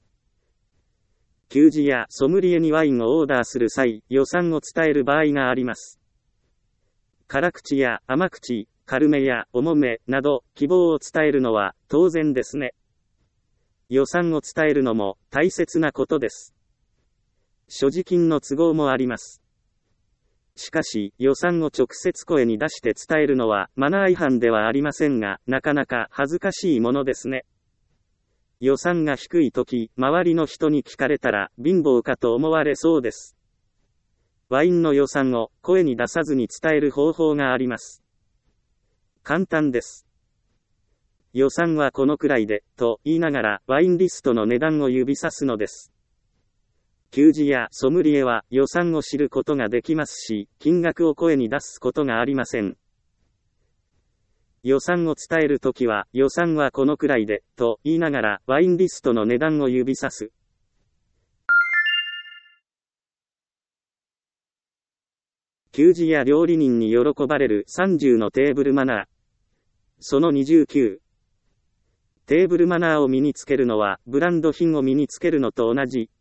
A: 給仕やソムリエにワインをオーダーする際、予算を伝える場合があります。辛口や甘口、軽めや重めなど、希望を伝えるのは当然ですね。予算を伝えるのも大切なことです。所持金の都合もあります。しかし、予算を直接声に出して伝えるのはマナー違反ではありませんが、なかなか恥ずかしいものですね。予算が低いとき、周りの人に聞かれたら貧乏かと思われそうです。ワインの予算を声に出さずに伝える方法があります。簡単です。予算はこのくらいで、と言いながらワインリストの値段を指さすのです。給仕やソムリエは予算を知ることができますし、金額を声に出すことがありません。予算を伝えるときは、予算はこのくらいで、と言いながらワインリストの値段を指さす。給仕や料理人に喜ばれる30のテーブルマナー。その29。テーブルマナーを身につけるのは、ブランド品を身につけるのと同じ。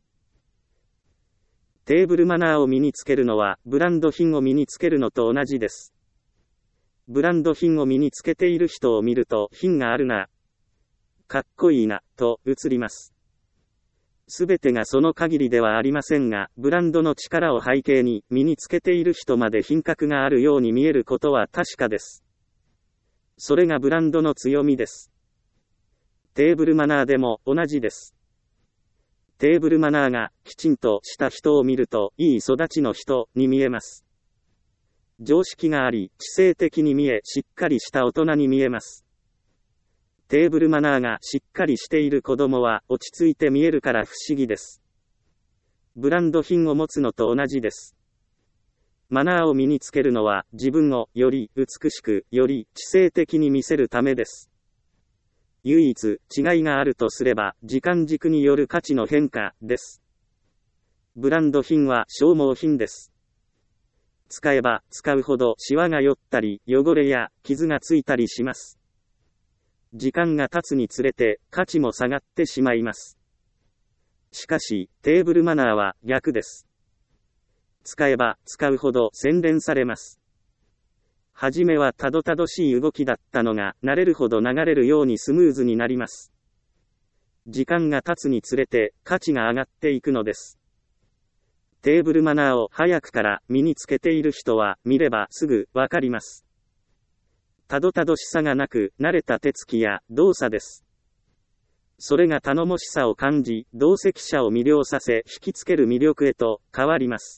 A: テーブルマナーを身につけるのは、ブランド品を身につけるのと同じです。ブランド品を身につけている人を見ると、品があるな、かっこいいな、と映ります。すべてがその限りではありませんが、ブランドの力を背景に、身につけている人まで品格があるように見えることは確かです。それがブランドの強みです。テーブルマナーでも同じです。テーブルマナーがきちんとした人を見ると、いい育ちの人に見えます。常識があり、知性的に見え、しっかりした大人に見えます。テーブルマナーがしっかりしている子供は落ち着いて見えるから不思議です。ブランド品を持つのと同じです。マナーを身につけるのは自分をより美しく、より知性的に見せるためです。唯一違いがあるとすれば時間軸による価値の変化です。ブランド品は消耗品です。使えば使うほどシワが寄ったり汚れや傷がついたりします。時間が経つにつれて価値も下がってしまいます。しかしテーブルマナーは逆です。使えば使うほど洗練されます。はじめはたどたどしい動きだったのが慣れるほど流れるようにスムーズになります。時間が経つにつれて価値が上がっていくのです。テーブルマナーを早くから身につけている人は見ればすぐわかります。たどたどしさがなく慣れた手つきや動作です。それが頼もしさを感じ、同席者を魅了させ引きつける魅力へと変わります。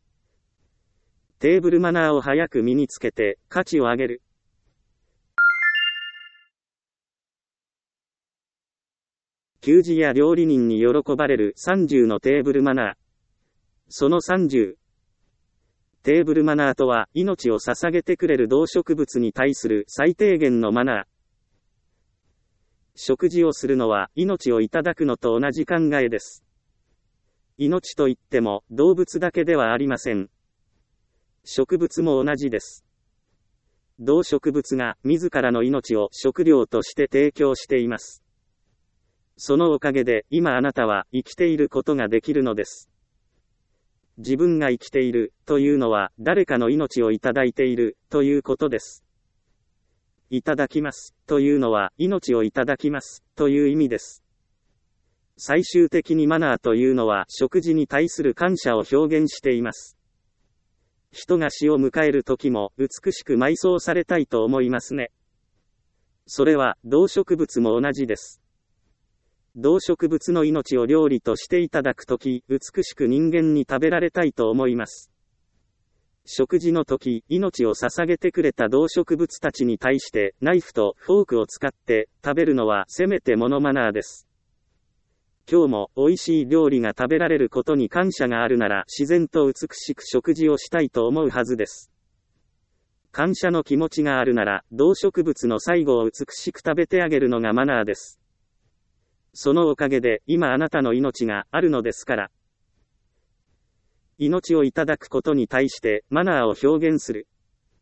A: テーブルマナーを早く身につけて価値を上げる。給仕や料理人に喜ばれる30のテーブルマナー。その30。テーブルマナーとは、命を捧げてくれる動植物に対する最低限のマナー。食事をするのは、命をいただくのと同じ考えです。命といっても、動物だけではありません。植物も同じです。動植物が、自らの命を食料として提供しています。そのおかげで、今あなたは生きていることができるのです。自分が生きているというのは誰かの命をいただいているということです。いただきますというのは命をいただきますという意味です。最終的にマナーというのは食事に対する感謝を表現しています。 人が死を迎える時も美しく埋葬されたいと思いますね。それは動植物も同じです。動植物の命を料理としていただくとき、美しく人間に食べられたいと思います。食事の時、命を捧げてくれた動植物たちに対して、ナイフとフォークを使って食べるのはせめてものマナーです。今日も美味しい料理が食べられることに感謝があるなら、自然と美しく食事をしたいと思うはずです。感謝の気持ちがあるなら、動植物の最後を美しく食べてあげるのがマナーです。そのおかげで、今あなたの命があるのですから。命をいただくことに対して、マナーを表現する。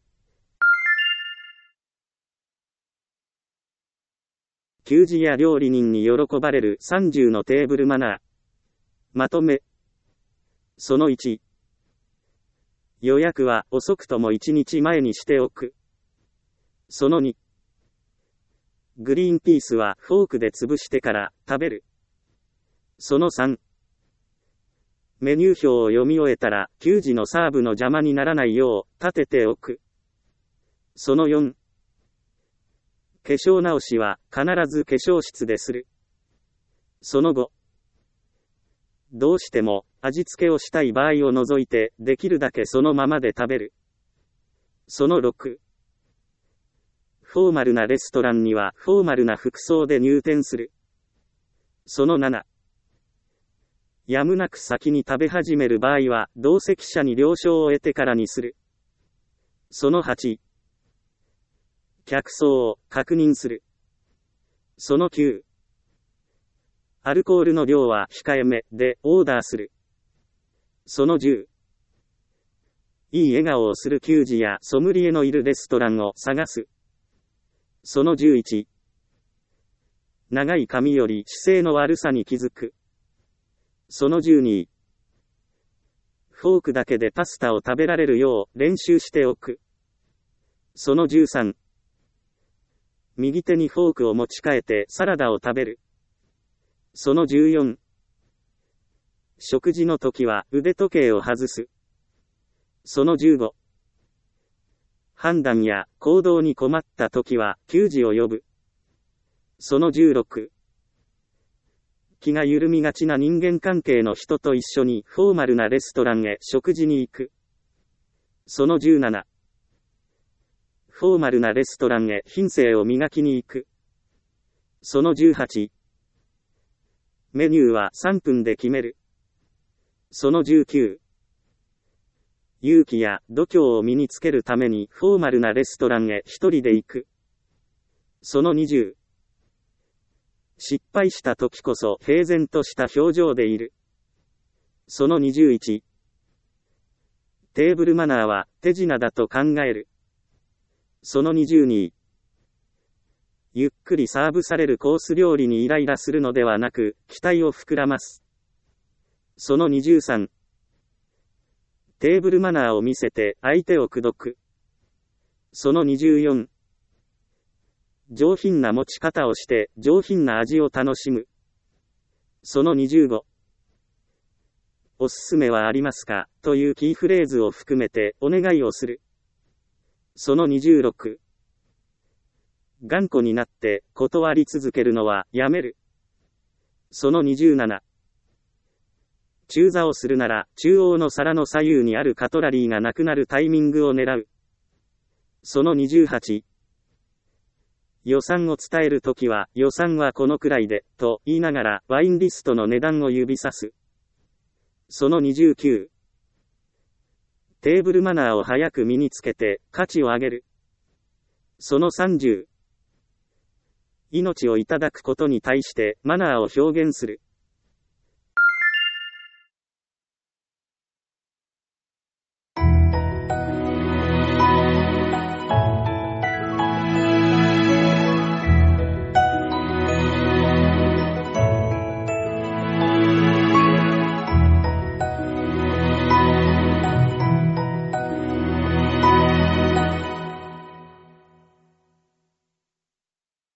A: 給仕や料理人に喜ばれる30のテーブルマナー。まとめ。その1。予約は遅くとも1日前にしておく。その2。グリーンピースはフォークで潰してから食べる。その3。メニュー表を読み終えたら給仕のサーブの邪魔にならないよう立てておく。その4。化粧直しは必ず化粧室でする。その5。どうしても味付けをしたい場合を除いてできるだけそのままで食べる。その6。フォーマルなレストランにはフォーマルな服装で入店する。その7。やむなく先に食べ始める場合は同席者に了承を得てからにする。その8。客層を確認する。その9。アルコールの量は控えめでオーダーする。その10。いい笑顔をする給仕やソムリエのいるレストランを探す。その11。長い髪より姿勢の悪さに気づく。その12。フォークだけでパスタを食べられるよう練習しておく。その13。右手にフォークを持ち替えてサラダを食べる。その14。食事の時は腕時計を外す。その15。判断や行動に困った時は給仕を呼ぶ。その16。気が緩みがちな人間関係の人と一緒にフォーマルなレストランへ食事に行く。その17。フォーマルなレストランへ品性を磨きに行く。その18。メニューは3分で決める。その19。勇気や度胸を身につけるためにフォーマルなレストランへ一人で行く。その20。失敗した時こそ平然とした表情でいる。その21。テーブルマナーは手品だと考える。その22。ゆっくりサーブされるコース料理にイライラするのではなく、期待を膨らます。その23。テーブルマナーを見せて相手を口説く。その24。上品な持ち方をして上品な味を楽しむ。その25。おすすめはありますかというキーフレーズを含めてお願いをする。その26。頑固になって断り続けるのはやめる。その27。中座をするなら中央の皿の左右にあるカトラリーがなくなるタイミングを狙う。その28。予算を伝えるときは予算はこのくらいでと言いながらワインリストの値段を指さす。その29。テーブルマナーを早く身につけて価値を上げる。その30。命をいただくことに対してマナーを表現する。